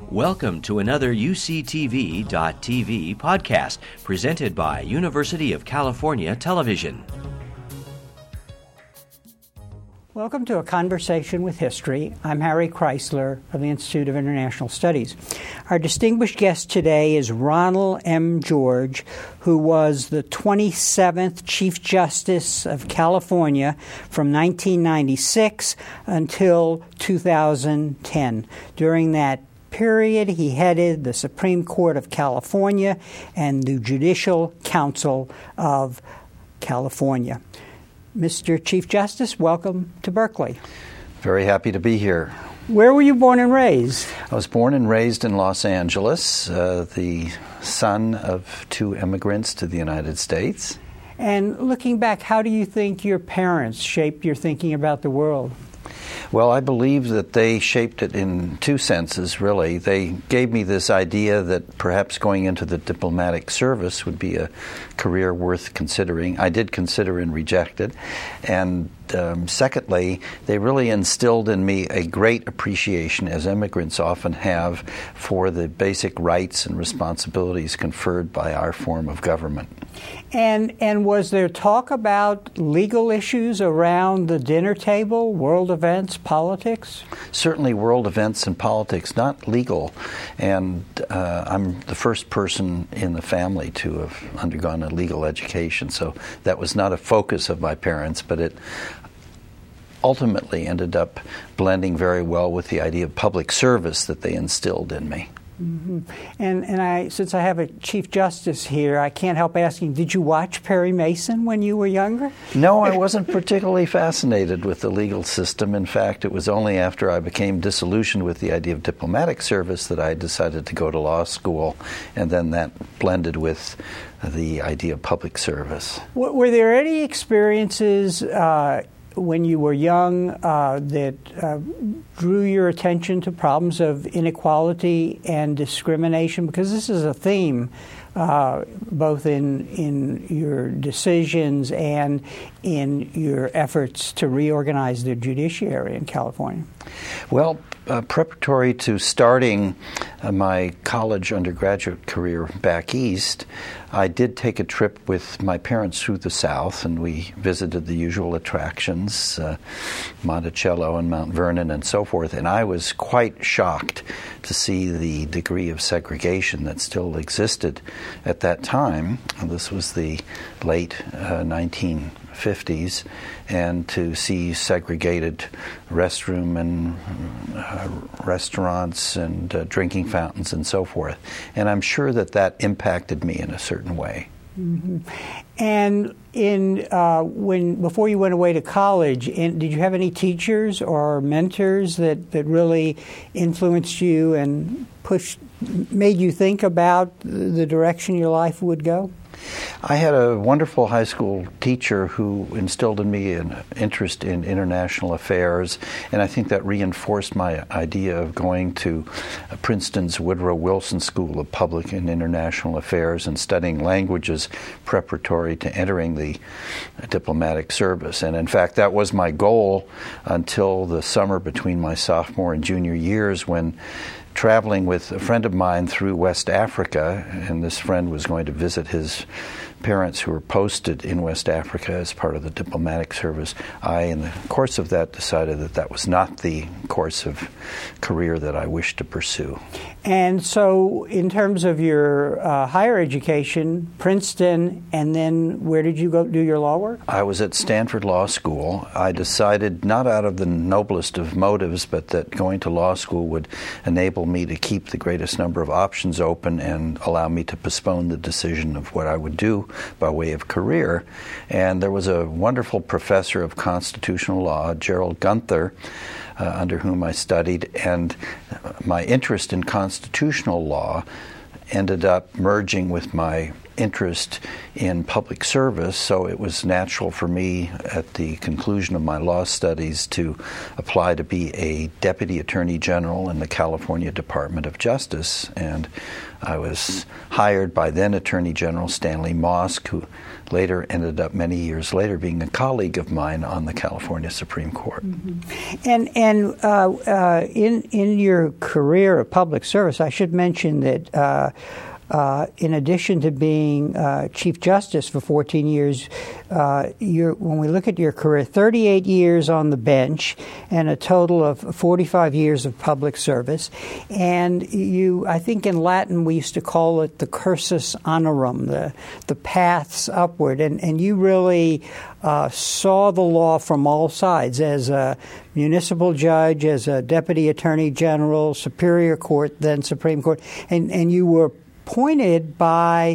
Welcome to another UCTV.tv podcast presented by University of California Television. Welcome to A Conversation with History. I'm Harry Chrysler of the Institute of International Studies. Our distinguished guest today is Ronald M. George, who was the 27th Chief Justice of California from 1996 until 2010. During that period, he headed the Supreme Court of California and the Judicial Council of California. Mr. Chief Justice, welcome to Berkeley. Very happy to be here. Where were you born and raised? I was born and raised in Los Angeles, the son of two immigrants to the United States. And looking back, how do you think your parents shaped your thinking about the world? Well, I believe that they shaped it in two senses, really. They gave me this idea that perhaps going into the diplomatic service would be a career worth considering. I did consider and rejected. And secondly, they really instilled in me a great appreciation, as immigrants often have, for the basic rights and responsibilities conferred by our form of government. And was there talk about legal issues around the dinner table, world events, politics? Certainly world events and politics, not legal. And I'm the first person in the family to have undergone a legal education, so that was not a focus of my parents, but it ultimately ended up blending very well with the idea of public service that they instilled in me. Mm-hmm. And since I have a Chief Justice here, I can't help asking, did you watch Perry Mason when you were younger? No, I wasn't particularly fascinated with the legal system. In fact, it was only after I became disillusioned with the idea of diplomatic service that I decided to go to law school, and then that blended with the idea of public service. Were there any experiences when you were young that drew your attention to problems of inequality and discrimination? Because this is a theme both in your decisions and in your efforts to reorganize the judiciary in California. Well, preparatory to starting my college undergraduate career back east, I did take a trip with my parents through the South, and we visited the usual attractions, Monticello and Mount Vernon and so forth, and I was quite shocked to see the degree of segregation that still existed at that time. This was the late 1950s, and to see segregated restroom and restaurants and drinking fountains and so forth. And I'm sure that impacted me in a certain way. Mm-hmm. And before you went away to college, did you have any teachers or mentors that really influenced you and made you think about the direction your life would go? I had a wonderful high school teacher who instilled in me an interest in international affairs, and I think that reinforced my idea of going to Princeton's Woodrow Wilson School of Public and International Affairs and studying languages preparatory to entering the diplomatic service. And in fact, that was my goal until the summer between my sophomore and junior years, when traveling with a friend of mine through West Africa, and this friend was going to visit his parents who were posted in West Africa as part of the diplomatic service. I, in the course of that, decided that was not the course of career that I wished to pursue. And so in terms of your higher education, Princeton, and then where did you go do your law work? I was at Stanford Law School. I decided, not out of the noblest of motives, but that going to law school would enable me to keep the greatest number of options open and allow me to postpone the decision of what I would do by way of career. And there was a wonderful professor of constitutional law, Gerald Gunther, under whom I studied, and my interest in constitutional law ended up merging with my interest in public service, so it was natural for me at the conclusion of my law studies to apply to be a Deputy Attorney General in the California Department of Justice. And I was hired by then Attorney General Stanley Mosk, who later ended up many years later being a colleague of mine on the California Supreme Court. Mm-hmm. And in your career of public service, I should mention that in addition to being Chief Justice for 14 years, when we look at your career, 38 years on the bench and a total of 45 years of public service. And you, I think in Latin we used to call it the cursus honorum, the paths upward. And you really saw the law from all sides as a municipal judge, as a Deputy Attorney General, Superior Court, then Supreme Court, and you were appointed by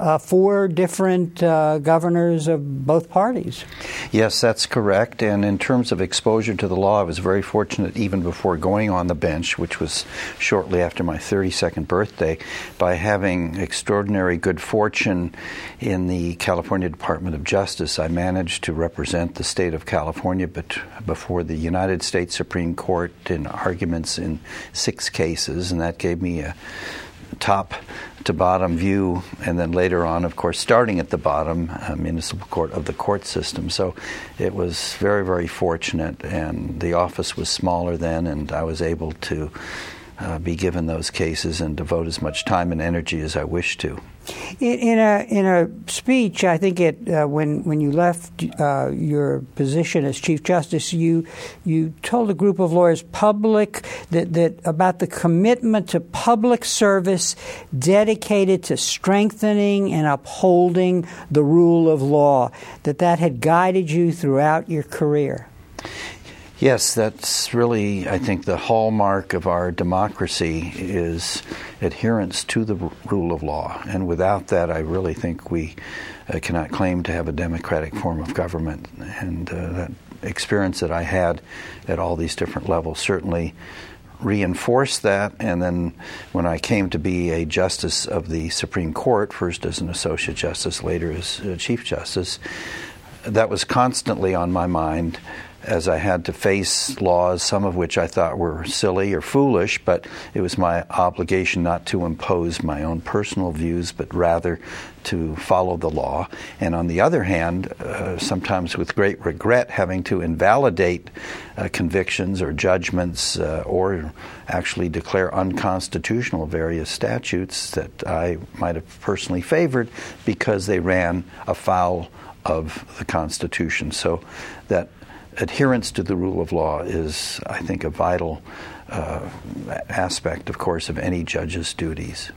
4 different governors of both parties. Yes, that's correct. And in terms of exposure to the law, I was very fortunate even before going on the bench, which was shortly after my 32nd birthday, by having extraordinary good fortune in the California Department of Justice. I managed to represent the state of California before the United States Supreme Court in arguments in 6 cases, and that gave me a top to bottom view, and then later on, of course, starting at the bottom, municipal court of the court system. So it was very, very fortunate, and the office was smaller then, and I was able to be given those cases and devote as much time and energy as I wished to. In a speech, I think when you left your position as Chief Justice, you told a group of lawyers that about the commitment to public service dedicated to strengthening and upholding the rule of law, that had guided you throughout your career. Yes, that's really, I think, the hallmark of our democracy is adherence to the rule of law. And without that, I really think we cannot claim to have a democratic form of government. And that experience that I had at all these different levels certainly reinforced that. And then when I came to be a justice of the Supreme Court, first as an associate justice, later as Chief Justice, that was constantly on my mind, as I had to face laws, some of which I thought were silly or foolish, but it was my obligation not to impose my own personal views, but rather to follow the law. And on the other hand, sometimes with great regret, having to invalidate convictions or judgments or actually declare unconstitutional various statutes that I might have personally favored because they ran afoul of the Constitution. So that adherence to the rule of law is, I think, a vital aspect, of course, of any judge's duties.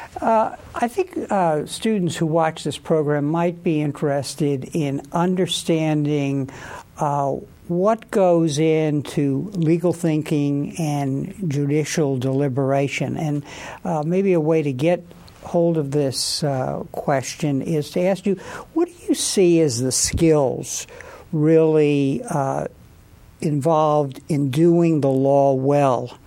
I think students who watch this program might be interested in understanding what goes into legal thinking and judicial deliberation. And maybe a way to get hold of this question is to ask you, what do you see as the skills really involved in doing the law well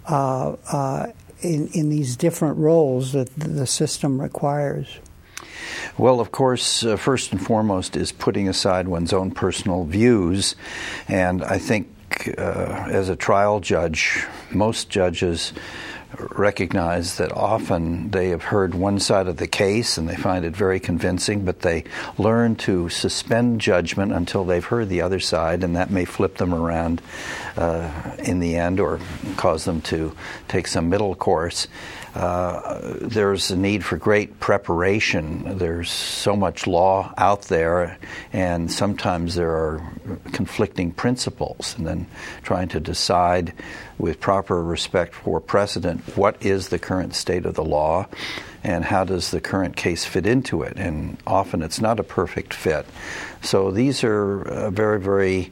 in these different roles that the system requires? Well, of course, first and foremost is putting aside one's own personal views. And I think as a trial judge, most judges recognize that often they have heard one side of the case and they find it very convincing, but they learn to suspend judgment until they've heard the other side, and that may flip them around in the end or cause them to take some middle course. There's a need for great preparation. There's so much law out there, and sometimes there are conflicting principles, and then trying to decide with proper respect for precedent what is the current state of the law and how does the current case fit into it. And often it's not a perfect fit. So these are very, very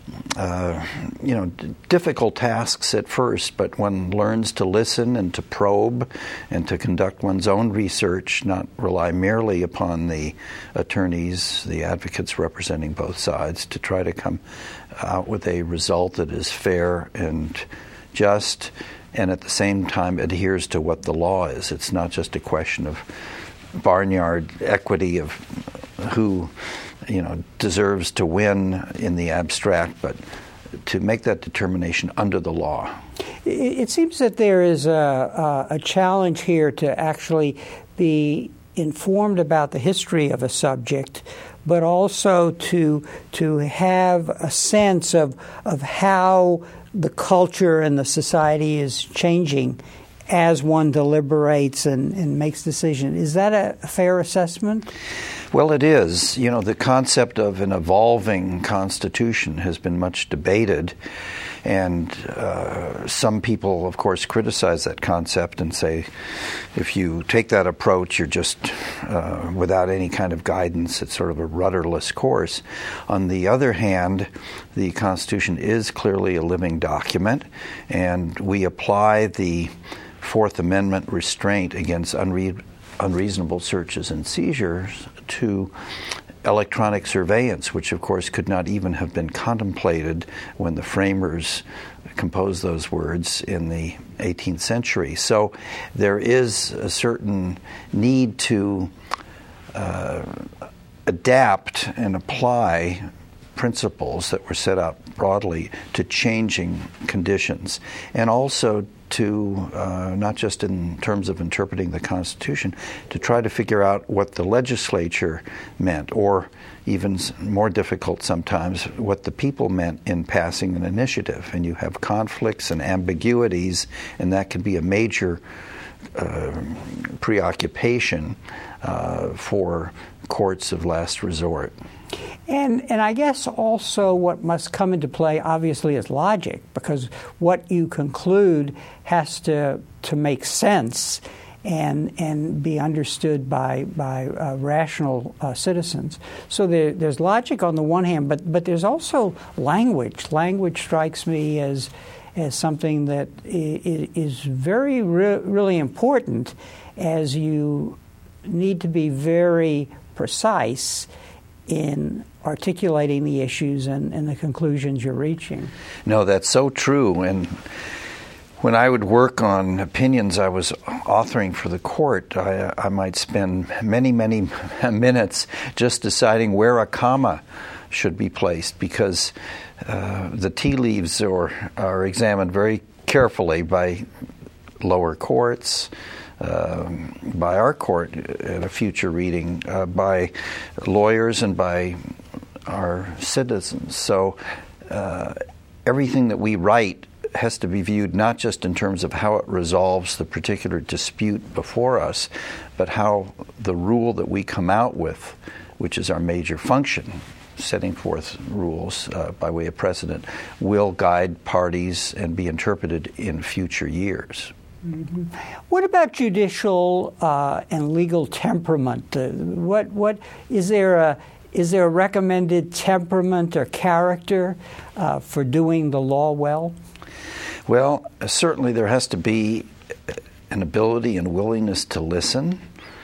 difficult tasks at first, but one learns to listen and to probe and to conduct one's own research, not rely merely upon the attorneys, the advocates representing both sides, to try to come out with a result that is fair and just, and at the same time adheres to what the law is. It's not just a question of barnyard equity of who, deserves to win in the abstract, but to make that determination under the law. It seems that there is a challenge here to actually be informed about the history of a subject, but also to have a sense of how the culture and the society is changing as one deliberates and makes decisions. Is that a fair assessment? Well, it is. The concept of an evolving Constitution has been much debated, and some people, of course, criticize that concept and say if you take that approach, you're just without any kind of guidance. It's sort of a rudderless course. On the other hand, the Constitution is clearly a living document, and we apply the Fourth Amendment restraint against unreasonable searches and seizures to electronic surveillance, which of course could not even have been contemplated when the framers composed those words in the 18th century. So there is a certain need to adapt and apply principles that were set up broadly to changing conditions, and also to, not just in terms of interpreting the Constitution, to try to figure out what the legislature meant, or even more difficult sometimes, what the people meant in passing an initiative. And you have conflicts and ambiguities, and that can be a major preoccupation for courts of last resort. And I guess also what must come into play, obviously, is logic, because what you conclude has to make sense and be understood by rational citizens. So there's logic on the one hand, but there's also language. Language strikes me as something that is very really important, as you need to be very precise in articulating the issues and the conclusions you're reaching. No, that's so true. And when I would work on opinions I was authoring for the court, I might spend many, many minutes just deciding where a comma should be placed, because the tea leaves are examined very carefully by lower courts, by our court at a future reading, by lawyers, and by our citizens. So everything that we write has to be viewed not just in terms of how it resolves the particular dispute before us, but how the rule that we come out with, which is our major function, setting forth rules by way of precedent, will guide parties and be interpreted in future years. Mm-hmm. What about judicial and legal temperament? What is there a recommended temperament or character for doing the law well? Well, certainly there has to be an ability and willingness to listen,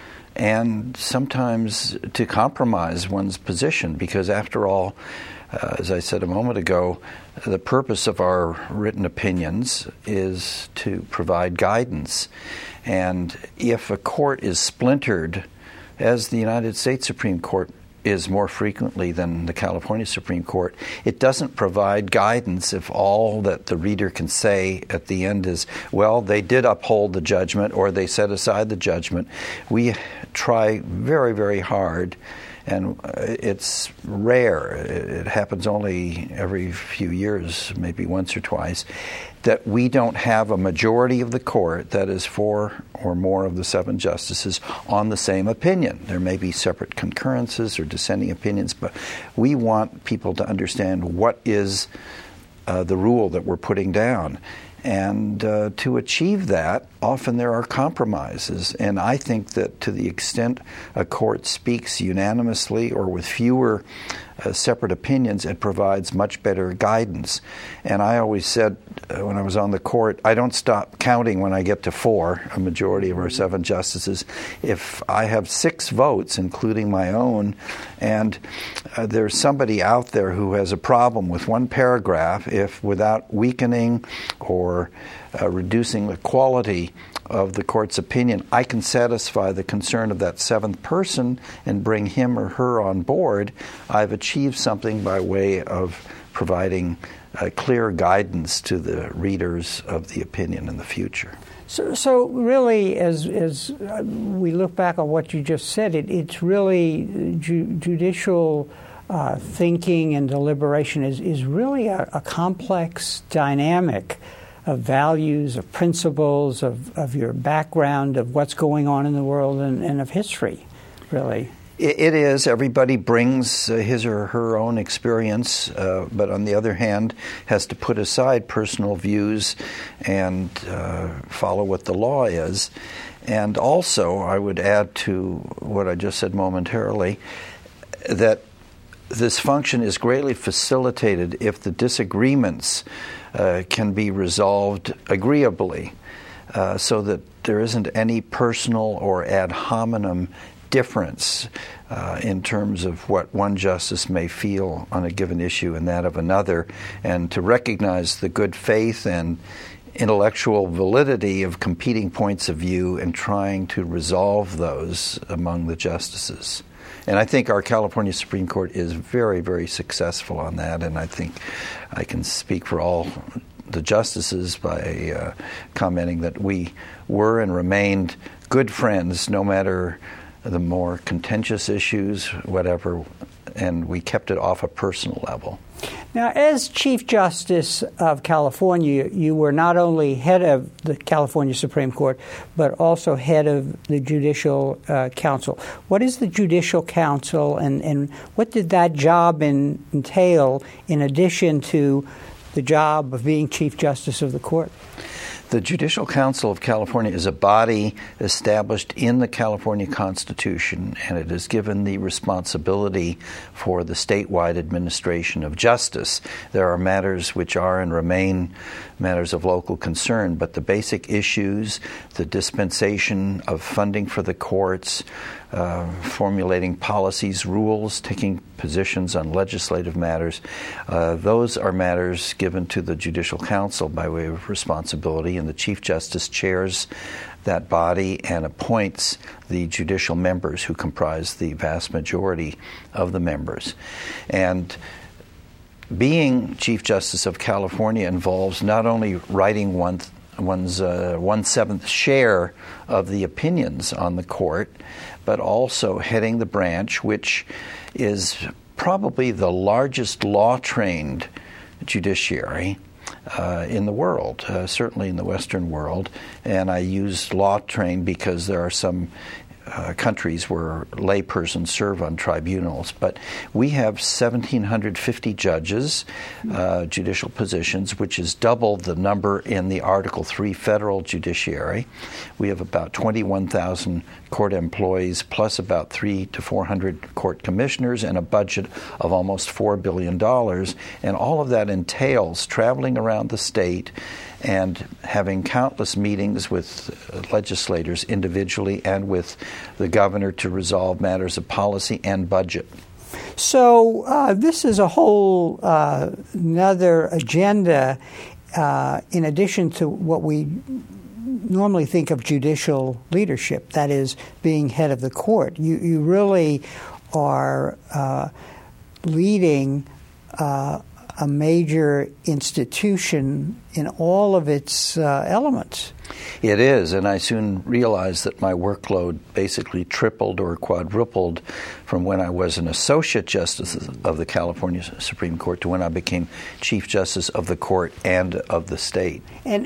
and sometimes to compromise one's position, because after all, as I said a moment ago, the purpose of our written opinions is to provide guidance. And if a court is splintered, as the United States Supreme Court is more frequently than the California Supreme Court, it doesn't provide guidance if all that the reader can say at the end is, well, they did uphold the judgment or they set aside the judgment. We try very, very hard, and it's rare, it happens only every few years, maybe once or twice, that we don't have a majority of the court, that is 4 or more of the 7 justices, on the same opinion. There may be separate concurrences or dissenting opinions, but we want people to understand what is the rule that we're putting down. And to achieve that, often there are compromises. And I think that to the extent a court speaks unanimously or with fewer separate opinions, it provides much better guidance. And I always said when I was on the court, I don't stop counting when I get to 4, a majority of our 7 justices. If I have 6 votes, including my own, and there's somebody out there who has a problem with one paragraph, if without weakening or reducing the quality of the court's opinion, I can satisfy the concern of that seventh person and bring him or her on board, I've achieved something by way of providing clear guidance to the readers of the opinion in the future. So really, as we look back on what you just said, it's really judicial thinking and deliberation is really a complex dynamic of values, of principles, of your background, of what's going on in the world, and of history, really. It is. Everybody brings his or her own experience, but on the other hand, has to put aside personal views and follow what the law is. And also, I would add to what I just said momentarily, that this function is greatly facilitated if the disagreements can be resolved agreeably, so that there isn't any personal or ad hominem difference in terms of what one justice may feel on a given issue and that of another, and to recognize the good faith and intellectual validity of competing points of view and trying to resolve those among the justices. And I think our California Supreme Court is very, very successful on that, and I think I can speak for all the justices by commenting that we were and remained good friends no matter the more contentious issues, whatever, and we kept it off a personal level. Now, as Chief Justice of California, you were not only head of the California Supreme Court, but also head of the Judicial Council. What is the Judicial Council, and what did that job entail in addition to the job of being Chief Justice of the Court? The Judicial Council of California is a body established in the California Constitution, and it is given the responsibility for the statewide administration of justice. There are matters which are and remain matters of local concern, but the basic issues, the dispensation of funding for the courts, formulating policies, rules, taking positions on legislative matters, those are matters given to the Judicial Council by way of responsibility, and the Chief Justice chairs that body and appoints the judicial members who comprise the vast majority of the members. And being Chief Justice of California involves not only writing one's 1/7 share of the opinions on the court, but also heading the branch, which is probably the largest law-trained judiciary in the world, certainly in the Western world. And I use law-trained because there are some countries where laypersons serve on tribunals. But we have 1,750 judges, judicial positions, which is double the number in the Article III federal judiciary. We have about 21,000 court employees, plus about 300 to 400 court commissioners, and a budget of almost $4 billion. And all of that entails traveling around the state and having countless meetings with legislators individually and with the governor to resolve matters of policy and budget. So this is a whole another agenda in addition to what we normally think of judicial leadership, that is being head of the court. You really are leading a major institution in all of its elements. It is, and I soon realized that my workload basically tripled or quadrupled from when I was an associate justice of the California Supreme Court to when I became Chief Justice of the court and of the state. And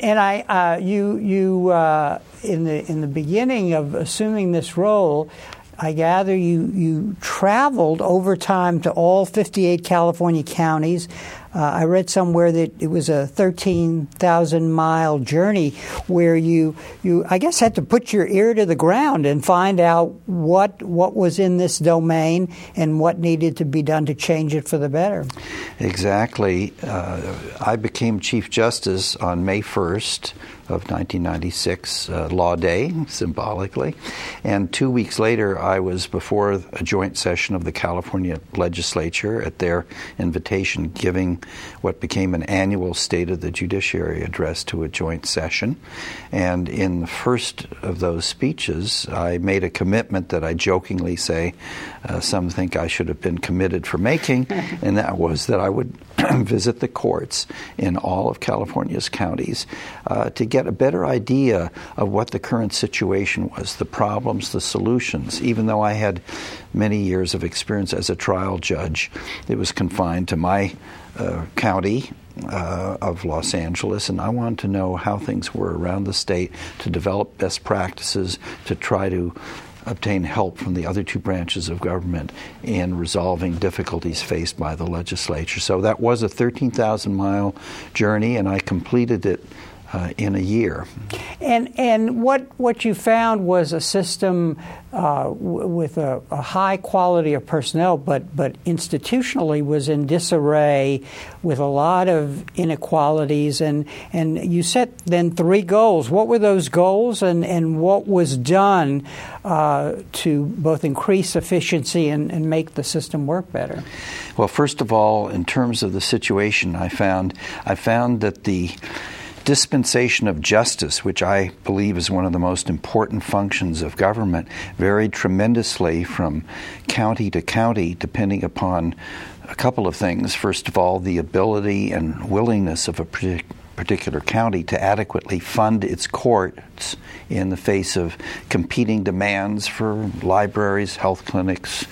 you in the beginning of assuming this role, I gather you traveled over time to all 58 California counties. I read somewhere that it was a 13,000-mile journey where you I guess had to put your ear to the ground and find out what was in this domain and what needed to be done to change it for the better. Exactly. I became Chief Justice on May 1st of 1996, Law Day, symbolically. And 2 weeks later, I was before a joint session of the California legislature at their invitation, giving what became an annual State of the Judiciary address to a joint session. And in the first of those speeches, I made a commitment that I jokingly say some think I should have been committed for making, and that was that I would visit the courts in all of California's counties to get a better idea of what the current situation was, the problems, the solutions. Even though I had many years of experience as a trial judge, it was confined to my county of Los Angeles, and I wanted to know how things were around the state to develop best practices to try to obtain help from the other two branches of government in resolving difficulties faced by the legislature. So that was a 13,000-mile journey, and I completed it in a year. And what you found was a system with a high quality of personnel, but institutionally was in disarray with a lot of inequalities. And you set then 3 goals. What were those goals, and what was done to both increase efficiency and make the system work better? Well, first of all, in terms of the situation, I found that the dispensation of justice, which I believe is one of the most important functions of government, varied tremendously from county to county, depending upon a couple of things. First of all, the ability and willingness of a particular county to adequately fund its courts in the face of competing demands for libraries, health clinics,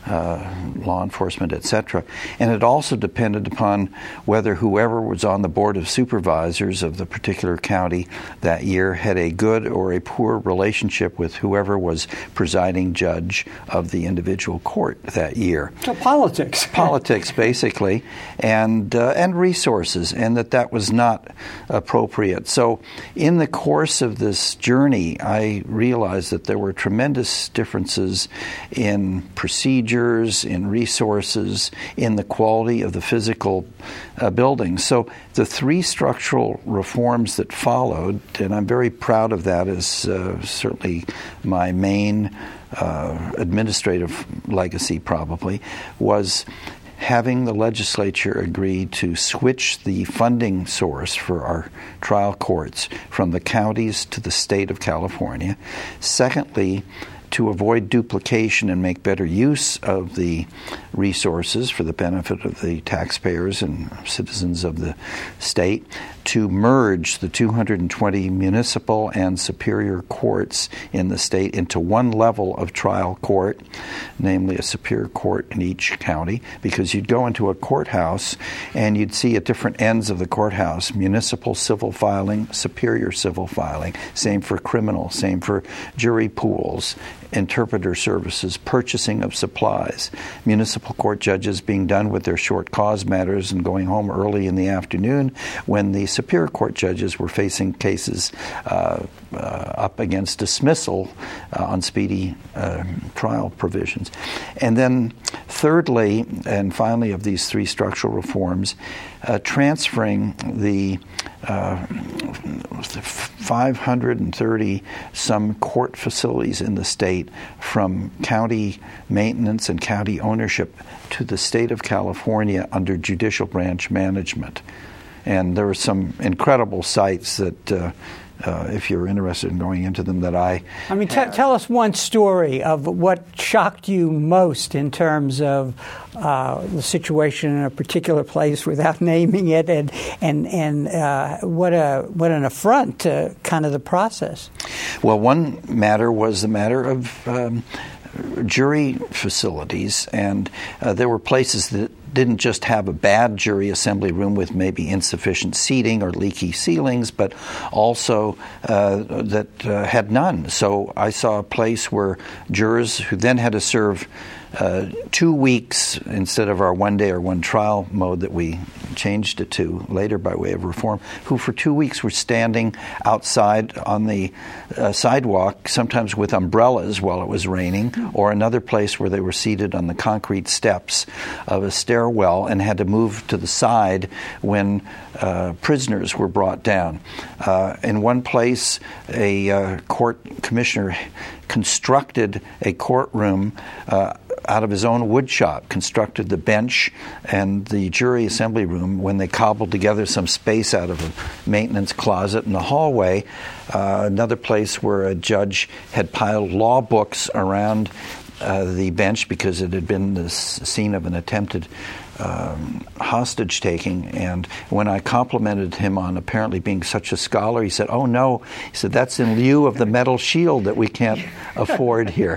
law enforcement, etc. And it also depended upon whether whoever was on the board of supervisors of the particular county that year had a good or a poor relationship with whoever was presiding judge of the individual court that year. So politics. Politics, basically, and resources, and that was not appropriate. So in the course of this journey, I realized that there were tremendous differences in procedures, in resources, in the quality of the physical buildings. So the 3 structural reforms that followed, and I'm very proud of that as certainly my main administrative legacy probably, was having the legislature agree to switch the funding source for our trial courts from the counties to the state of California. Secondly, to avoid duplication and make better use of the resources for the benefit of the taxpayers and citizens of the state, to merge the 220 municipal and superior courts in the state into one level of trial court, namely a superior court in each county, because you'd go into a courthouse and you'd see at different ends of the courthouse municipal civil filing, superior civil filing, same for criminal, same for jury pools, interpreter services, purchasing of supplies, municipal court judges being done with their short cause matters and going home early in the afternoon, when the superior court judges were facing cases up against dismissal on speedy trial provisions. And then thirdly, and finally of these 3 structural reforms, transferring the 530 some court facilities in the state from county maintenance and county ownership to the state of California under judicial branch management. And there were some incredible sites that if you're interested in going into them, that I mean, tell us one story of what shocked you most in terms of the situation in a particular place without naming it, and what an affront to kind of the process. Well, one matter was the matter of jury facilities, and there were places that didn't just have a bad jury assembly room with maybe insufficient seating or leaky ceilings, but also that had none. So I saw a place where jurors who then had to serve 2 weeks instead of our 1 day or 1 trial mode that we changed it to later by way of reform, who for 2 weeks were standing outside on the sidewalk, sometimes with umbrellas while it was raining, or another place where they were seated on the concrete steps of a stairway stairwell and had to move to the side when prisoners were brought down. In one place, a court commissioner constructed a courtroom out of his own wood shop, constructed the bench and the jury assembly room when they cobbled together some space out of a maintenance closet in the hallway. Another place where a judge had piled law books around the bench because it had been the scene of an attempted hostage taking. And when I complimented him on apparently being such a scholar, he said, "Oh no," he said, "that's in lieu of the metal shield that we can't afford here."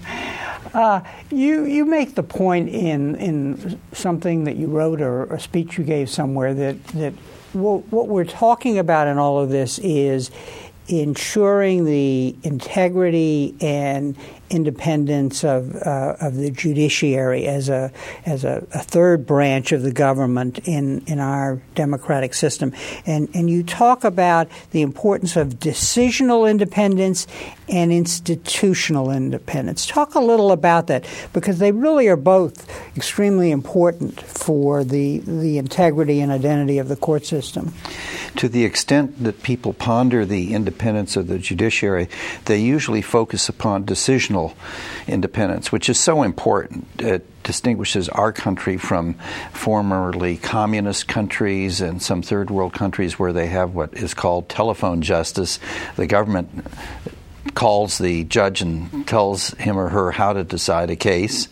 You make the point in something that you wrote or a speech you gave somewhere that what we're talking about in all of this is ensuring the integrity and independence of the judiciary as a third branch of the government in our democratic system. And you talk about the importance of decisional independence and institutional independence. Talk a little about that, because they really are both extremely important for the integrity and identity of the court system. To the extent that people ponder the independence of the judiciary, they usually focus upon decisional independence, which is so important. It distinguishes our country from formerly communist countries and some third world countries where they have what is called telephone justice. The government calls the judge and tells him or her how to decide a case.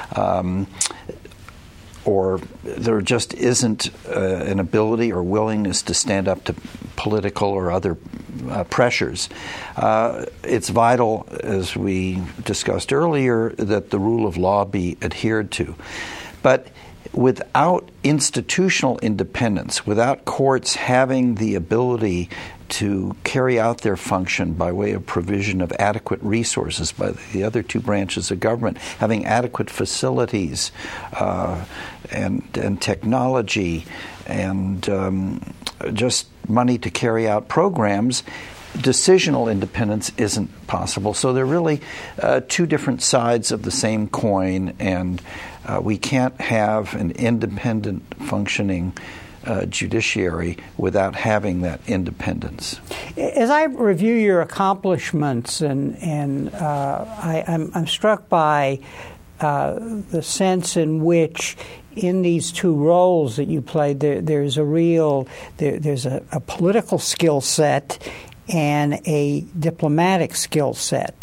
Or there just isn't an ability or willingness to stand up to political or other pressures. It's vital, as we discussed earlier, that the rule of law be adhered to. But without institutional independence, without courts having the ability to carry out their function by way of provision of adequate resources by the other two branches of government, having adequate facilities and technology and just money to carry out programs, decisional independence isn't possible. So they're really two different sides of the same coin, and we can't have an independent functioning judiciary without having that independence. As I review your accomplishments, and I'm struck by the sense in which in these two roles that you played, there's a political skill set and a diplomatic skill set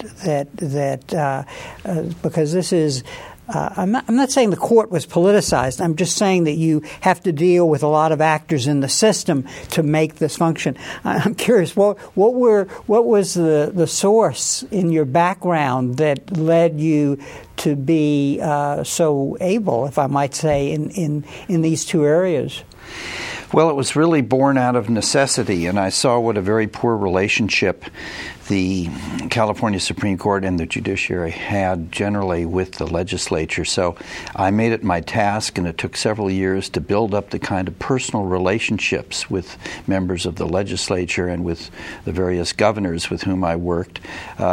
that because this is. I'm not saying the court was politicized. I'm just saying that you have to deal with a lot of actors in the system to make this function. I'm curious, what was the source in your background that led you to be so able, if I might say, in these two areas? Well, it was really born out of necessity, and I saw what a very poor relationship the California Supreme Court and the judiciary had generally with the legislature. So I made it my task, and it took several years to build up the kind of personal relationships with members of the legislature and with the various governors with whom I worked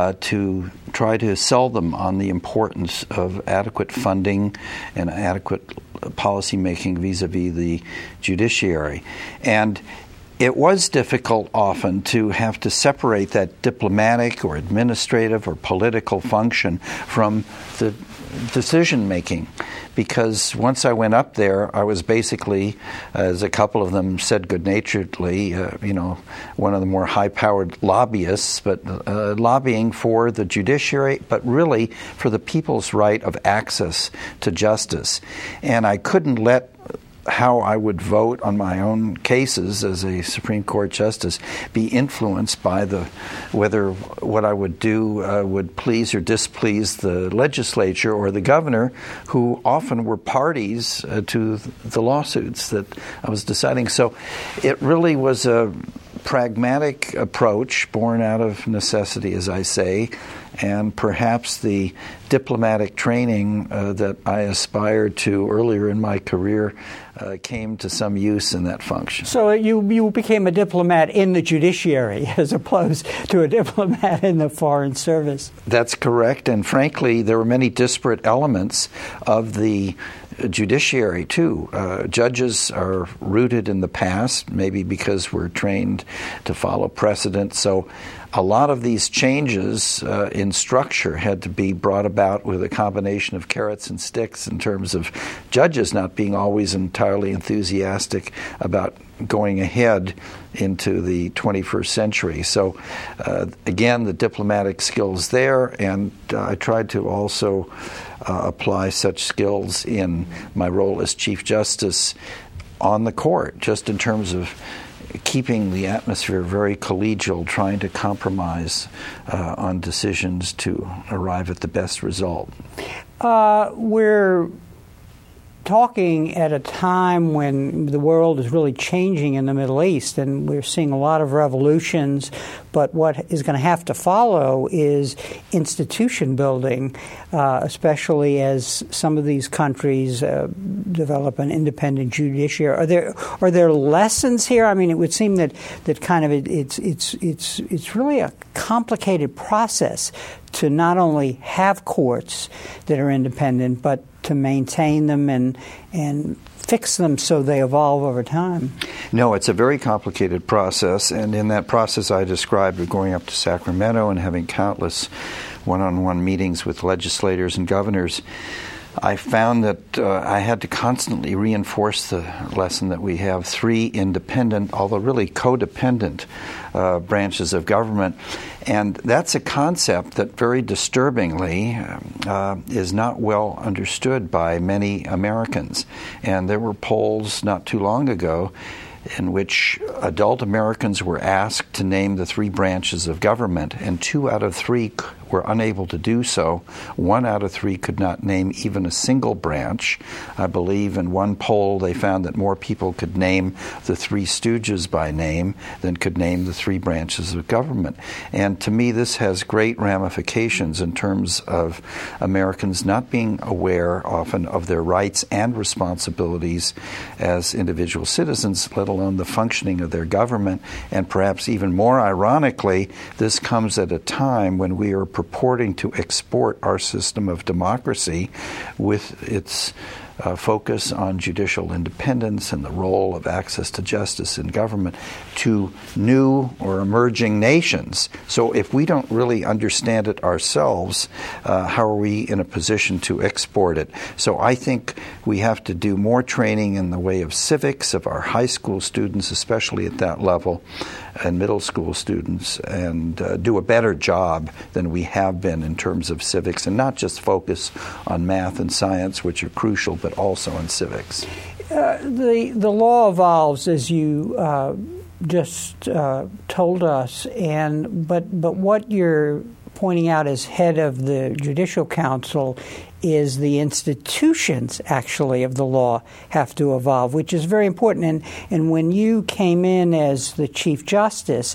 to try to sell them on the importance of adequate funding and adequate policy making vis-a-vis the judiciary. And it was difficult often to have to separate that diplomatic or administrative or political function from the decision making, because once I went up there, I was basically, as a couple of them said good-naturedly, one of the more high-powered lobbyists, but lobbying for the judiciary, but really for the people's right of access to justice. And I couldn't let how I would vote on my own cases as a Supreme Court justice be influenced by whether what I would do would please or displease the legislature or the governor, who often were parties to the lawsuits that I was deciding. So it really was a pragmatic approach born out of necessity, as I say, and perhaps the diplomatic training that I aspired to earlier in my career came to some use in that function. So you became a diplomat in the judiciary as opposed to a diplomat in the Foreign Service. That's correct, and frankly, there were many disparate elements of the judiciary, too. Judges are rooted in the past, maybe because we're trained to follow precedent. So a lot of these changes in structure had to be brought about with a combination of carrots and sticks in terms of judges not being always entirely enthusiastic about going ahead into the 21st century. So again, the diplomatic skills there, and I tried to also apply such skills in my role as Chief Justice on the court, just in terms of keeping the atmosphere very collegial, trying to compromise on decisions to arrive at the best result. We're talking at a time when the world is really changing in the Middle East, and we're seeing a lot of revolutions, but what is going to have to follow is institution building, especially as some of these countries develop an independent judiciary. Are there lessons here? I mean, it would seem that kind of it's really a complicated process to not only have courts that are independent, but to maintain them and fix them so they evolve over time. No, it's a very complicated process, and in that process I described going up to Sacramento and having countless one-on-one meetings with legislators and governors. I found that I had to constantly reinforce the lesson that we have three independent, although really codependent, branches of government. And that's a concept that very disturbingly is not well understood by many Americans. And there were polls not too long ago in which adult Americans were asked to name the three branches of government, and 2 out of 3 were unable to do so. 1 out of 3 could not name even a single branch. I believe in one poll they found that more people could name the Three Stooges by name than could name the 3 branches of government. And to me, this has great ramifications in terms of Americans not being aware often of their rights and responsibilities as individual citizens, let alone the functioning of their government. And perhaps even more ironically, this comes at a time when we are purporting to export our system of democracy with its focus on judicial independence and the role of access to justice in government to new or emerging nations. So if we don't really understand it ourselves, how are we in a position to export it? So I think we have to do more training in the way of civics of our high school students, especially at that level, and middle school students, and do a better job than we have been in terms of civics, and not just focus on math and science, which are crucial, but also in civics. The law evolves, as you just told us, but what you're pointing out as head of the Judicial Council is the institutions, actually, of the law have to evolve, which is very important. And when you came in as the Chief Justice,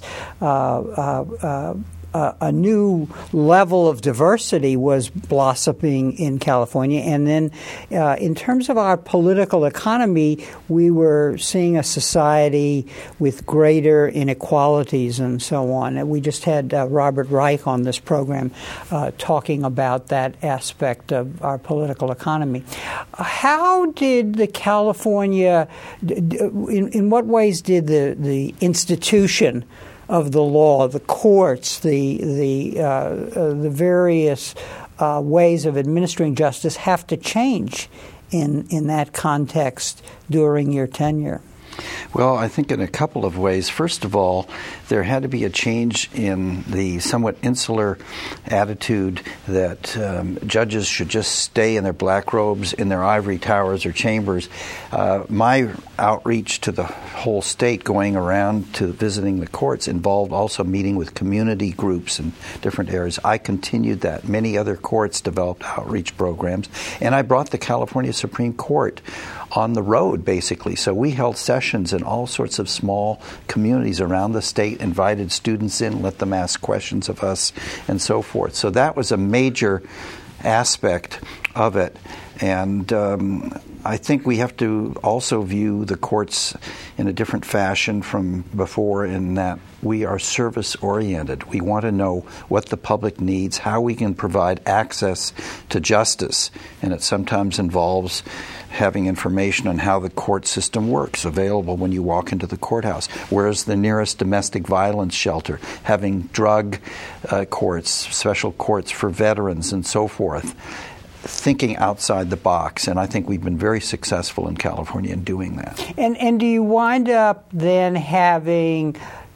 a new level of diversity was blossoming in California. And then in terms of our political economy, we were seeing a society with greater inequalities and so on. And we just had Robert Reich on this program talking about that aspect of our political economy. How did the California, in what ways did the institution of the law, the courts, the various ways of administering justice have to change in that context during your tenure? Well, I think in a couple of ways. First of all, there had to be a change in the somewhat insular attitude that judges should just stay in their black robes in their ivory towers or chambers. My outreach to the whole state, going around to visiting the courts, involved also meeting with community groups in different areas. I continued that. Many other courts developed outreach programs, and I brought the California Supreme Court on the road, basically. So we held sessions in all sorts of small communities around the state, invited students in, let them ask questions of us, and so forth. So that was a major aspect of it. And I think we have to also view the courts in a different fashion from before, in that we are service-oriented. We want to know what the public needs, how we can provide access to justice, and it sometimes involves having information on how the court system works available when you walk into the courthouse. Where's the nearest domestic violence shelter? Having drug courts, special courts for veterans, and so forth. Thinking outside the box, and I think we've been very successful in California in doing that. And do you wind up then having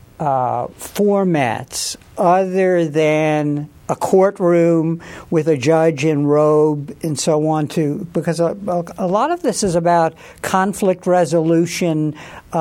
formats other than a courtroom with a judge in robe and so on, because a lot of this is about conflict resolution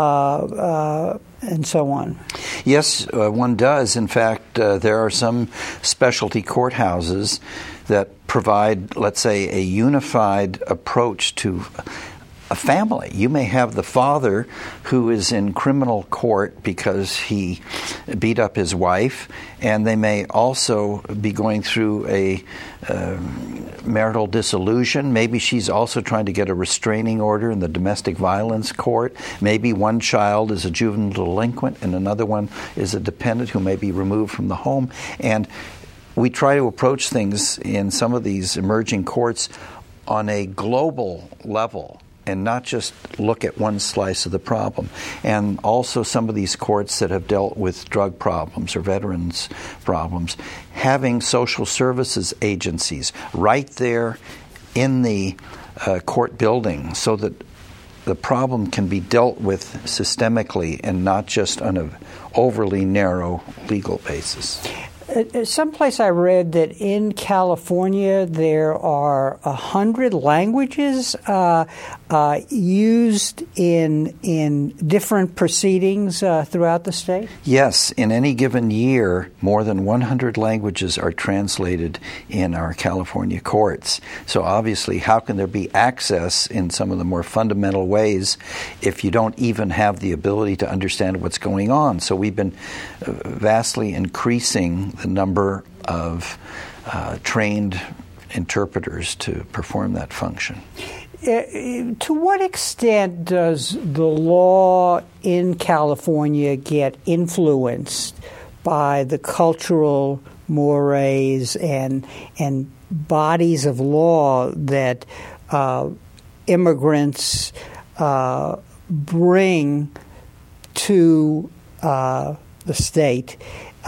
and so on? Yes, one does. In fact, there are some specialty courthouses that provide, let's say, a unified approach to a family. You may have the father who is in criminal court because he beat up his wife, and they may also be going through a marital dissolution. Maybe she's also trying to get a restraining order in the domestic violence court. Maybe one child is a juvenile delinquent and another one is a dependent who may be removed from the home. And we try to approach things in some of these emerging courts on a global level and not just look at one slice of the problem. And also some of these courts that have dealt with drug problems or veterans problems, having social services agencies right there in the court building so that the problem can be dealt with systemically and not just on an overly narrow legal basis. Someplace I read that in California there are 100 languages used in different proceedings throughout the state? Yes. In any given year, more than 100 languages are translated in our California courts. So obviously, how can there be access in some of the more fundamental ways if you don't even have the ability to understand what's going on? So we've been vastly increasing the number of trained interpreters to perform that function. To what extent does the law in California get influenced by the cultural mores and bodies of law that immigrants bring to the state?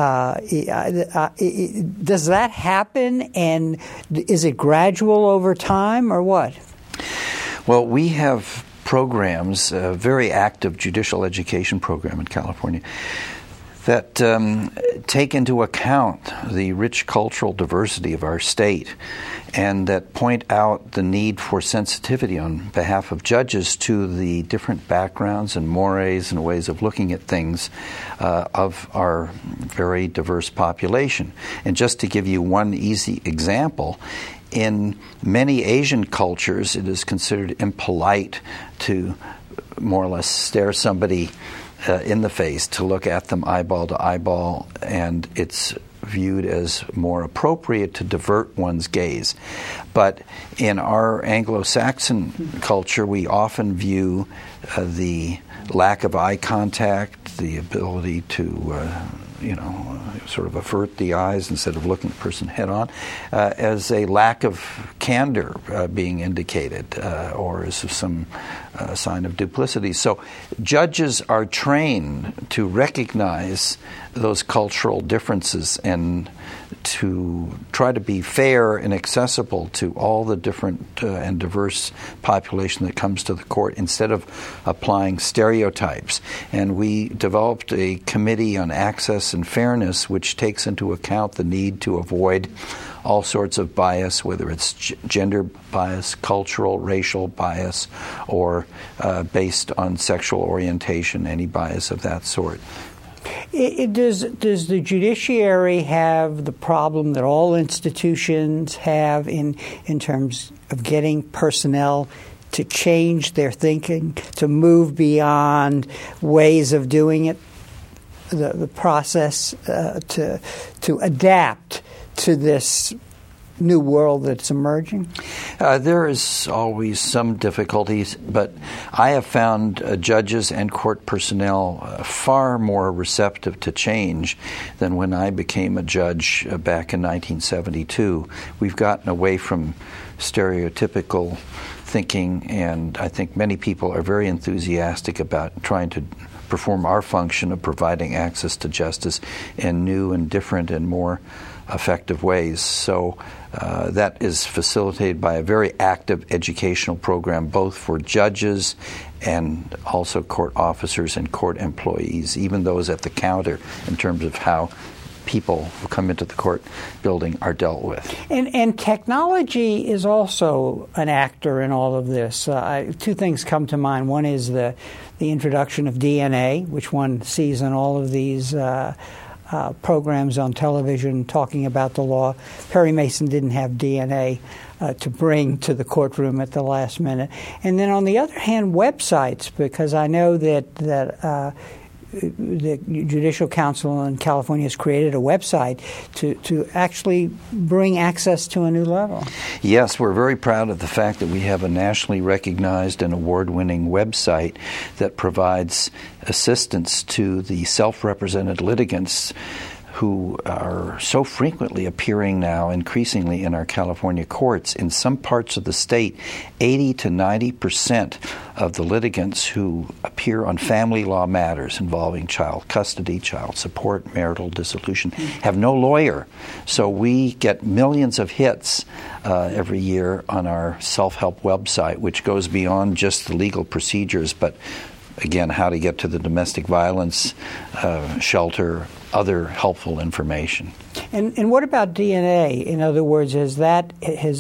Does that happen, and is it gradual over time, or what? Well, we have programs, a very active judicial education program in California, that take into account the rich cultural diversity of our state and that point out the need for sensitivity on behalf of judges to the different backgrounds and mores and ways of looking at things of our very diverse population. And just to give you one easy example, in many Asian cultures, it is considered impolite to more or less stare somebody in the face, to look at them eyeball to eyeball, and it's viewed as more appropriate to divert one's gaze. But in our Anglo-Saxon culture, we often view the lack of eye contact, the ability to sort of avert the eyes instead of looking the person head on, as a lack of candor being indicated, or as some sign of duplicity. So judges are trained to recognize those cultural differences and to try to be fair and accessible to all the different and diverse population that comes to the court instead of applying stereotypes. And we developed a committee on access and fairness which takes into account the need to avoid all sorts of bias, whether it's gender bias, cultural, racial bias, or based on sexual orientation, any bias of that sort. Does the judiciary have the problem that all institutions have in terms of getting personnel to change their thinking, to move beyond ways of doing it, the process to adapt to this new world that's emerging? There is always some difficulties, but I have found judges and court personnel far more receptive to change than when I became a judge back in 1972. We've gotten away from stereotypical thinking, and I think many people are very enthusiastic about trying to perform our function of providing access to justice in new and different and more effective ways. So that is facilitated by a very active educational program, both for judges and also court officers and court employees, even those at the counter, in terms of how people who come into the court building are dealt with. And technology is also an actor in all of this. Two things come to mind. One is the introduction of DNA, which one sees in all of these programs on television talking about the law. Perry Mason didn't have DNA to bring to the courtroom at the last minute. And then on the other hand, websites, because I know that the Judicial Council in California has created a website to actually bring access to a new level. Yes, we're very proud of the fact that we have a nationally recognized and award-winning website that provides assistance to the self-represented litigants who are so frequently appearing now increasingly in our California courts. In some parts of the state, 80 to 90% of the litigants who appear on family law matters involving child custody, child support, marital dissolution have no lawyer. So we get millions of hits every year on our self-help website, which goes beyond just the legal procedures, but again, how to get to the domestic violence shelter, other helpful information. And what about DNA? In other words, has that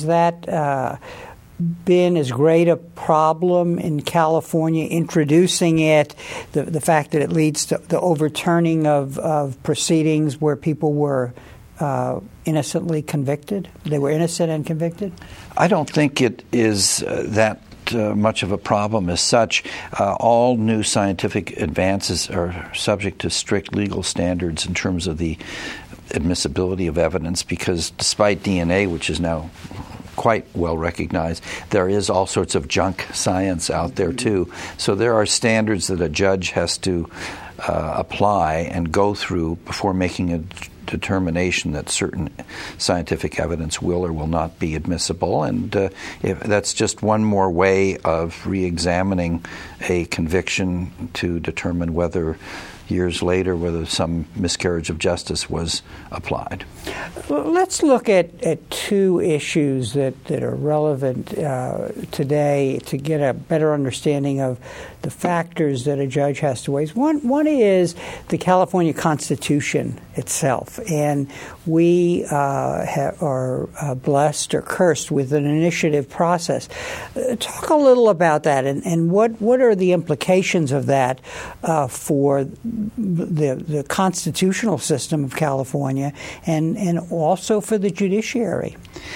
been as great a problem in California, introducing it, the fact that it leads to the overturning of proceedings where people were innocently convicted? They were innocent and convicted? I don't think it is that much of a problem as such. All new scientific advances are subject to strict legal standards in terms of the admissibility of evidence, because despite DNA, which is now quite well recognized, there is all sorts of junk science out there too. So there are standards that a judge has to apply and go through before making a determination that certain scientific evidence will or will not be admissible, and that's just one more way of re-examining a conviction to determine whether years later whether some miscarriage of justice was applied. Well, let's look at two issues that are relevant today to get a better understanding of the factors that a judge has to weigh. One is the California Constitution itself, and we are blessed or cursed with an initiative process. Talk a little about that, and what are the implications of that for the constitutional system of California and also for the judiciary?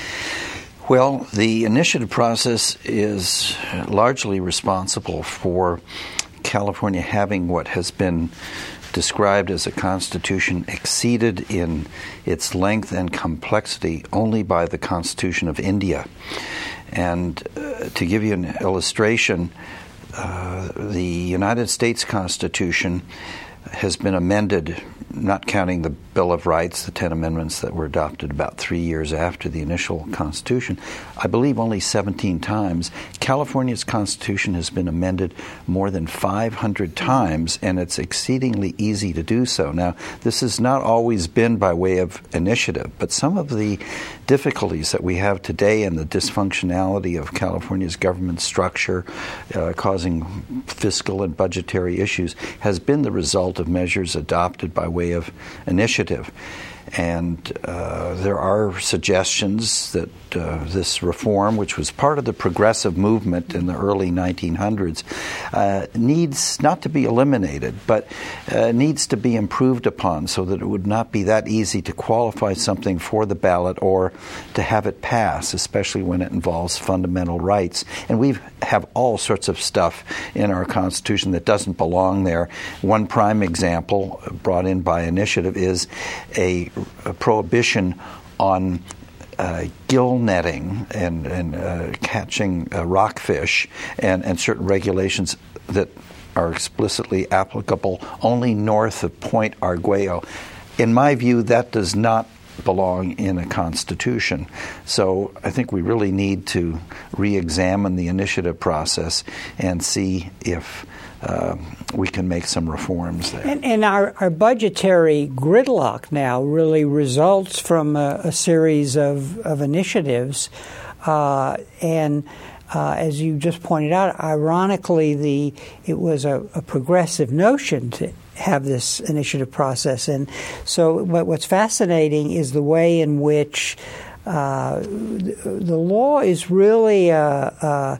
Well, the initiative process is largely responsible for California having what has been described as a constitution exceeded in its length and complexity only by the Constitution of India. And to give you an illustration, the United States Constitution has been amended, not counting the Bill of Rights, the 10 amendments that were adopted about 3 years after the initial Constitution, I believe only 17 times. California's Constitution has been amended more than 500 times, and it's exceedingly easy to do so. Now, this has not always been by way of initiative, but some of the difficulties that we have today and the dysfunctionality of California's government structure causing fiscal and budgetary issues has been the result of measures adopted by way of initiative. And there are suggestions that this reform, which was part of the progressive movement in the early 1900s, needs not to be eliminated, but needs to be improved upon so that it would not be that easy to qualify something for the ballot or to have it pass, especially when it involves fundamental rights. And we have all sorts of stuff in our Constitution that doesn't belong there. One prime example brought in by initiative is a prohibition on gill netting and catching rockfish and certain regulations that are explicitly applicable only north of Point Arguello. In my view, that does not belong in a constitution. So I think we really need to re-examine the initiative process and see if we can make some reforms there. And our budgetary gridlock now really results from a series of initiatives. As you just pointed out, ironically, it was a progressive notion to have this initiative process. And so what's fascinating is the way in which the law is really a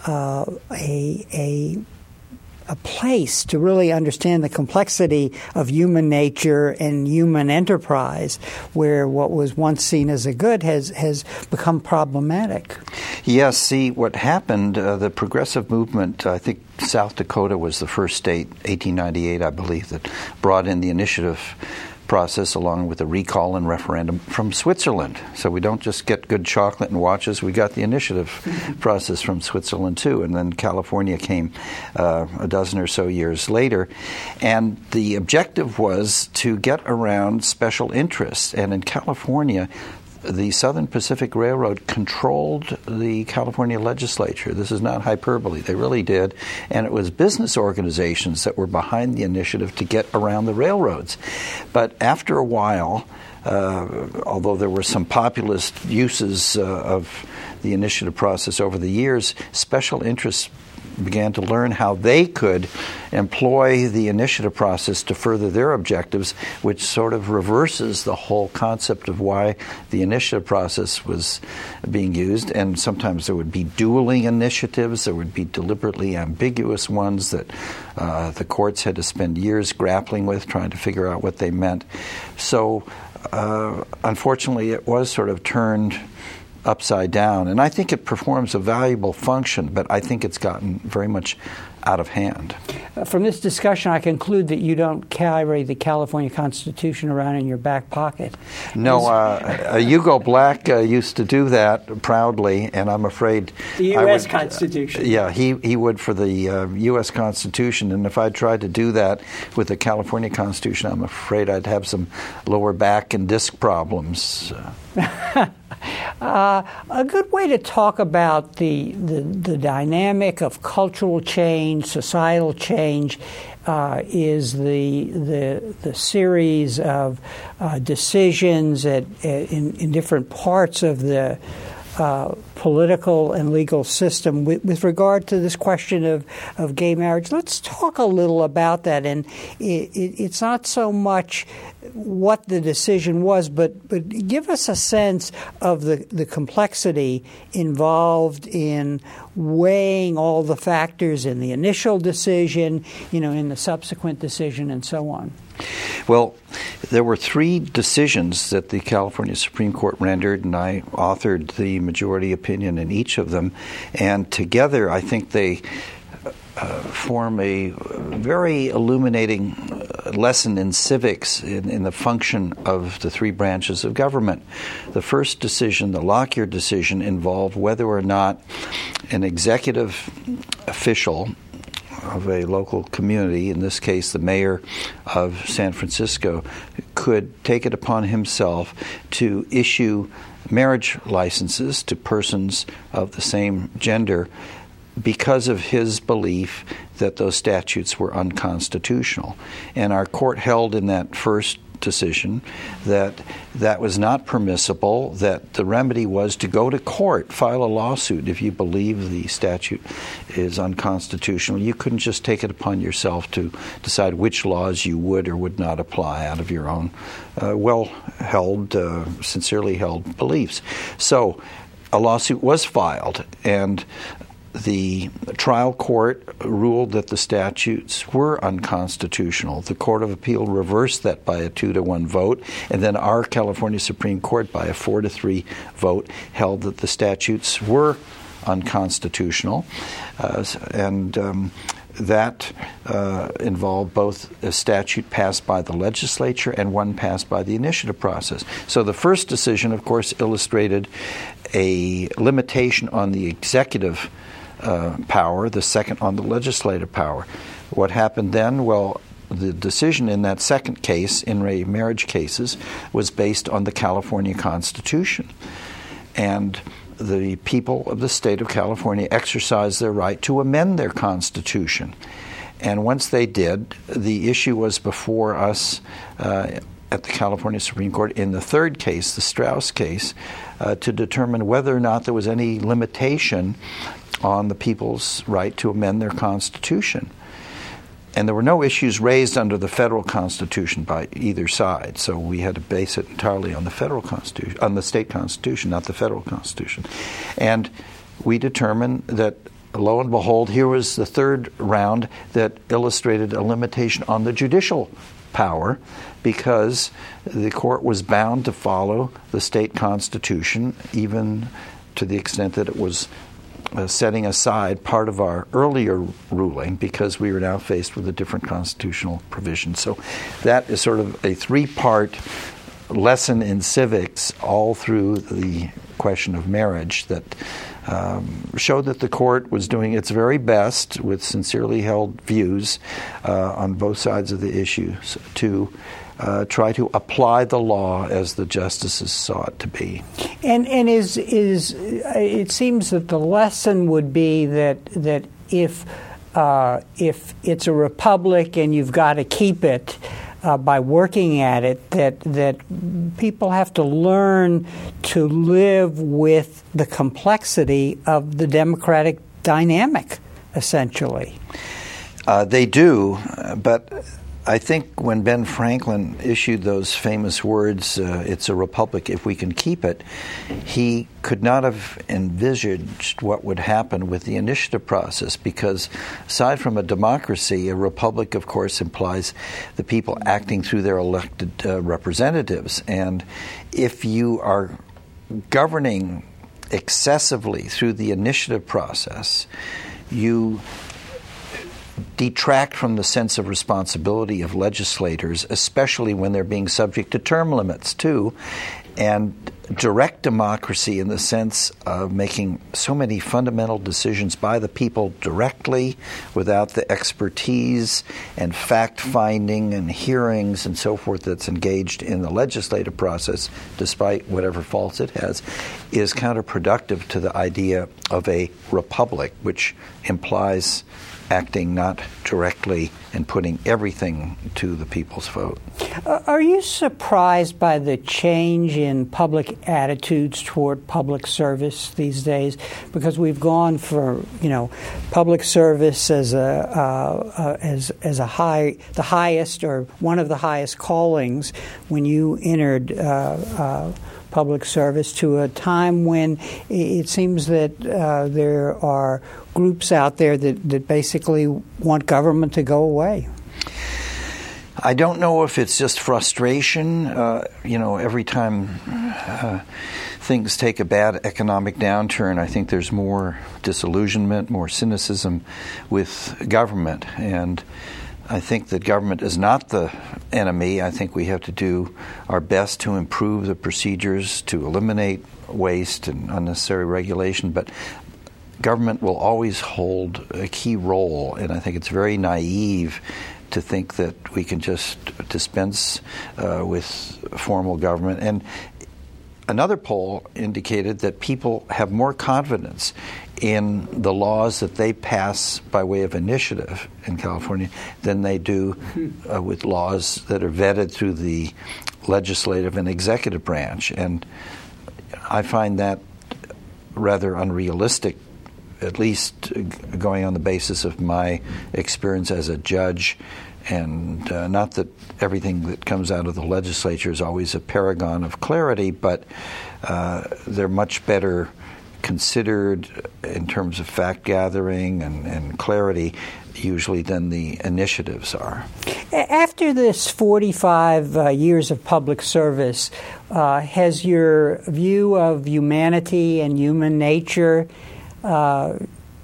place to really understand the complexity of human nature and human enterprise, where what was once seen as a good has become problematic. Yes, see, what happened, the progressive movement, I think South Dakota was the first state, 1898, I believe, that brought in the initiative process along with the recall and referendum from Switzerland. So we don't just get good chocolate and watches, we got the initiative process from Switzerland too. And then California came a dozen or so years later. And the objective was to get around special interests. And in California, the Southern Pacific Railroad controlled the California legislature. This is not hyperbole. They really did. And it was business organizations that were behind the initiative to get around the railroads. But after a while, although there were some populist uses of the initiative process over the years, special interests began to learn how they could employ the initiative process to further their objectives, which sort of reverses the whole concept of why the initiative process was being used. And sometimes there would be dueling initiatives, there would be deliberately ambiguous ones that the courts had to spend years grappling with, trying to figure out what they meant. So unfortunately, it was sort of turned upside down. And I think it performs a valuable function, but I think it's gotten very much out of hand. From this discussion, I conclude that you don't carry the California Constitution around in your back pocket. No, Hugo Black used to do that proudly, and I'm afraid the U.S. Constitution. Yeah, he would for the U.S. Constitution, and if I tried to do that with the California Constitution, I'm afraid I'd have some lower back and disc problems. A good way to talk about the dynamic of cultural change, societal change, is the series of decisions in different parts of the political and legal system with regard to this question of gay marriage. Let's talk a little about that. And it's not so much what the decision was, but give us a sense of the complexity involved in weighing all the factors in the initial decision, in the subsequent decision, and so on. Well, there were 3 decisions that the California Supreme Court rendered, and I authored the majority opinion in each of them. And together, I think they form a very illuminating lesson in civics in the function of the 3 branches of government. The first decision, the Lockyer decision, involved whether or not an executive official of a local community, in this case the mayor of San Francisco, could take it upon himself to issue marriage licenses to persons of the same gender because of his belief that those statutes were unconstitutional. And our court held in that first decision that was not permissible, that the remedy was to go to court, file a lawsuit if you believe the statute is unconstitutional. You couldn't just take it upon yourself to decide which laws you would or would not apply out of your own well-held, sincerely held beliefs. So a lawsuit was filed, and the trial court ruled that the statutes were unconstitutional. The Court of Appeal reversed that by a 2-1 vote, and then our California Supreme Court, by a 4-3 vote, held that the statutes were unconstitutional. that involved both a statute passed by the legislature and one passed by the initiative process. So the first decision, of course, illustrated a limitation on the executive power, the second on the legislative power. What happened then? Well, the decision in that second case, in re marriage cases, was based on the California Constitution. And the people of the state of California exercised their right to amend their Constitution. And once they did, the issue was before us at the California Supreme Court in the third case, the Strauss case, to determine whether or not there was any limitation on the people's right to amend their Constitution. And there were no issues raised under the federal Constitution by either side, so we had to base it entirely on the federal Constitution, on the state Constitution, not the federal Constitution. And we determined that, lo and behold, here was the third round that illustrated a limitation on the judicial power, because the court was bound to follow the state Constitution, even to the extent that it was setting aside part of our earlier ruling because we were now faced with a different constitutional provision. So that is sort of a three-part lesson in civics all through the question of marriage that showed that the court was doing its very best with sincerely held views on both sides of the issues to try to apply the law as the justices saw it to be. And is it seems that the lesson would be that if it's a republic and you've got to keep it by working at it, that people have to learn to live with the complexity of the democratic dynamic, essentially. They do, but I think when Ben Franklin issued those famous words, it's a republic if we can keep it, he could not have envisaged what would happen with the initiative process, because aside from a democracy, a republic, of course, implies the people acting through their elected representatives. And if you are governing excessively through the initiative process, you detract from the sense of responsibility of legislators, especially when they're being subject to term limits, too. And direct democracy in the sense of making so many fundamental decisions by the people directly without the expertise and fact-finding and hearings and so forth that's engaged in the legislative process, despite whatever faults it has, is counterproductive to the idea of a republic, which implies acting not directly and putting everything to the people's vote. Are you surprised by the change in public attitudes toward public service these days? Because we've gone for, public service as the highest or one of the highest callings when you entered public service, to a time when it seems that there are groups out there that basically want government to go away. I don't know if it's just frustration. Every time things take a bad economic downturn, I think there's more disillusionment, more cynicism with government. And I think that government is not the enemy. I think we have to do our best to improve the procedures, to eliminate waste and unnecessary regulation. But government will always hold a key role, and I think it's very naive to think that we can just dispense with formal government. And another poll indicated that people have more confidence in the laws that they pass by way of initiative in California than they do with laws that are vetted through the legislative and executive branch. And I find that rather unrealistic, at least going on the basis of my experience as a judge. And not that everything that comes out of the legislature is always a paragon of clarity, but they're much better considered in terms of fact gathering and clarity usually than the initiatives are. After this 45 years of public service, has your view of humanity and human nature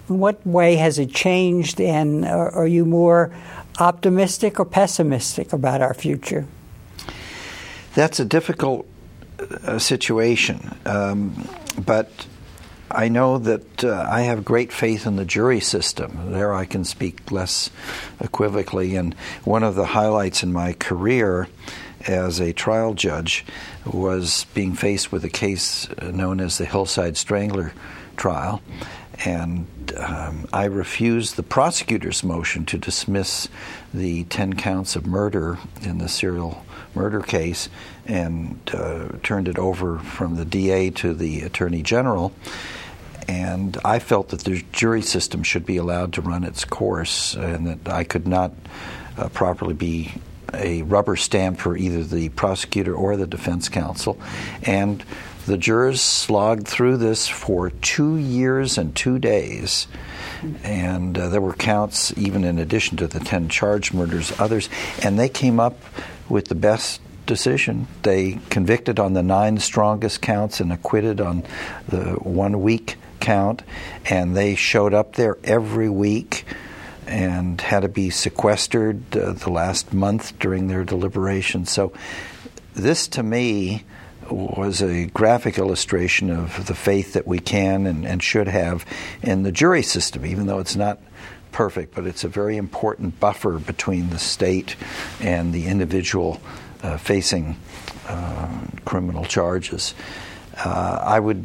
In what way has it changed, and are you more optimistic or pessimistic about our future? That's a difficult situation, but I know that I have great faith in the jury system. There I can speak less equivocally, and one of the highlights in my career as a trial judge was being faced with a case known as the Hillside Strangler trial, and I refused the prosecutor's motion to dismiss the 10 counts of murder in the serial murder case and turned it over from the DA to the Attorney General. And I felt that the jury system should be allowed to run its course, and that I could not properly be a rubber stamp for either the prosecutor or the defense counsel. And the jurors slogged through this for 2 years and 2 days. And there were counts, even in addition to the 10 charged murders, others. And they came up with the best decision. They convicted on the 9 strongest counts and acquitted on the 1 weak count. And they showed up there every week and had to be sequestered the last month during their deliberations. So this, to me, was a graphic illustration of the faith that we can and should have in the jury system, even though it's not perfect, but it's a very important buffer between the state and the individual facing criminal charges. I would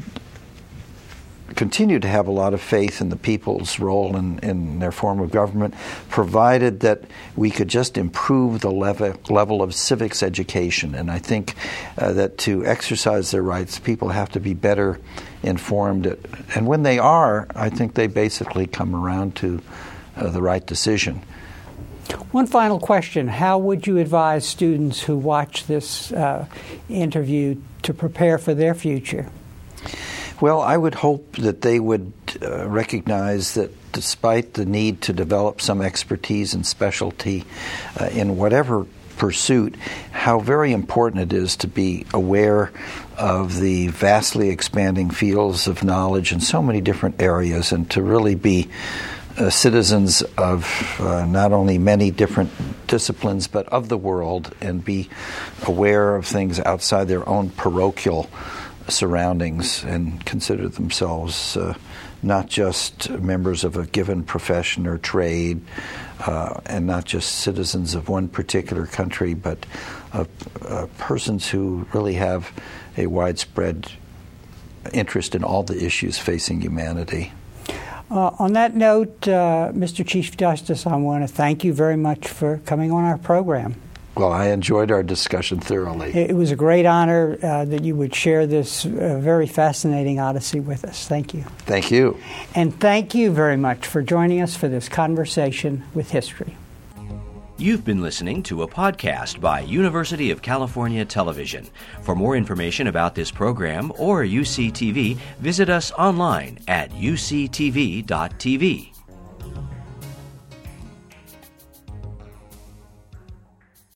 continue to have a lot of faith in the people's role in their form of government, provided that we could just improve the level of civics education. And I think that to exercise their rights, people have to be better informed. And when they are, I think they basically come around to the right decision. One final question. How would you advise students who watch this interview to prepare for their future? Well, I would hope that they would recognize that despite the need to develop some expertise and specialty in whatever pursuit, how very important it is to be aware of the vastly expanding fields of knowledge in so many different areas, and to really be citizens of not only many different disciplines, but of the world, and be aware of things outside their own parochial surroundings, and consider themselves not just members of a given profession or trade, and not just citizens of one particular country, but persons who really have a widespread interest in all the issues facing humanity. On that note, Mr. Chief Justice, I want to thank you very much for coming on our program. Well, I enjoyed our discussion thoroughly. It was a great honor that you would share this very fascinating odyssey with us. Thank you. Thank you. And thank you very much for joining us for this conversation with history. You've been listening to a podcast by University of California Television. For more information about this program or UCTV, visit us online at uctv.tv.